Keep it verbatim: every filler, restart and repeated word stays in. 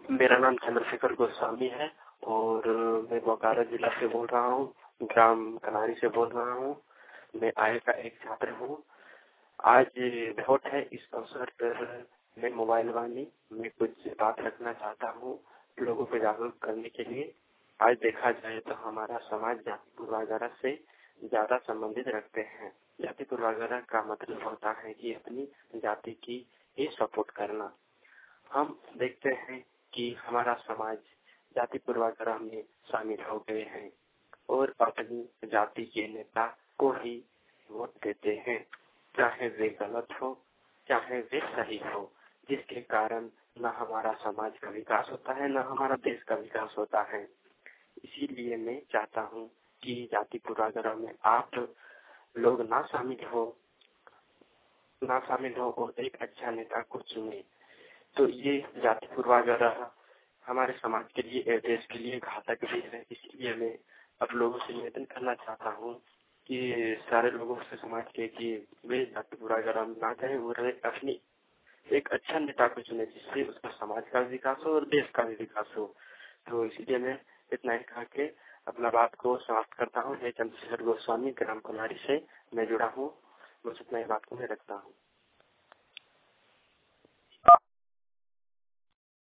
मेरा नाम चंद्रशेखर गोस्वामी है और मैं बोकारो जिला से बोल रहा हूँ, ग्राम कनारी से बोल रहा हूँ। मैं आय का एक छात्र हूँ। आज वोट है, इस अवसर पर मैं मोबाइल वाणी में कुछ बात रखना चाहता हूँ लोगों को जागरूक करने के लिए। आज देखा जाए तो हमारा समाज जाति पूर्वाग्रह से ज्यादा संबंधित रखते हैं। जाति पूर्वाग्रह का मतलब होता है कि अपनी जाति की ही सपोर्ट करना। हम देखते हैं कि हमारा समाज जाति पूर्वाग्रह में शामिल हो गए हैं और अपनी जाति के नेता को ही वोट देते हैं, चाहे वे गलत हो चाहे वे सही हो, जिसके कारण न हमारा समाज का विकास होता है न हमारा देश का विकास होता है। इसीलिए मैं चाहता हूँ कि जाति पूर्वाग्रह में आप लोग ना शामिल हो ना शामिल हो और एक अच्छा नेता को चुने। तो ये जाति पूर्वाग्रह हमारे समाज के लिए, देश के लिए घातक भी है। इसलिए मैं अब लोगों से निवेदन करना चाहता हूँ कि सारे लोगों से समाज के कि वे जाति पूर्वाग्रह ना करें और अपनी एक अच्छा नेता को चुने जिससे उसका समाज का विकास हो और देश का भी विकास हो। तो इसलिए मैं इतना ही कह के अपना बात को समाप्त करता हूँ। मैं चंद्रशेखर गोस्वामी ग्राम कनारी से मैं जुड़ा हूँ। बस इतना ही बात को मैं रखता हूँ।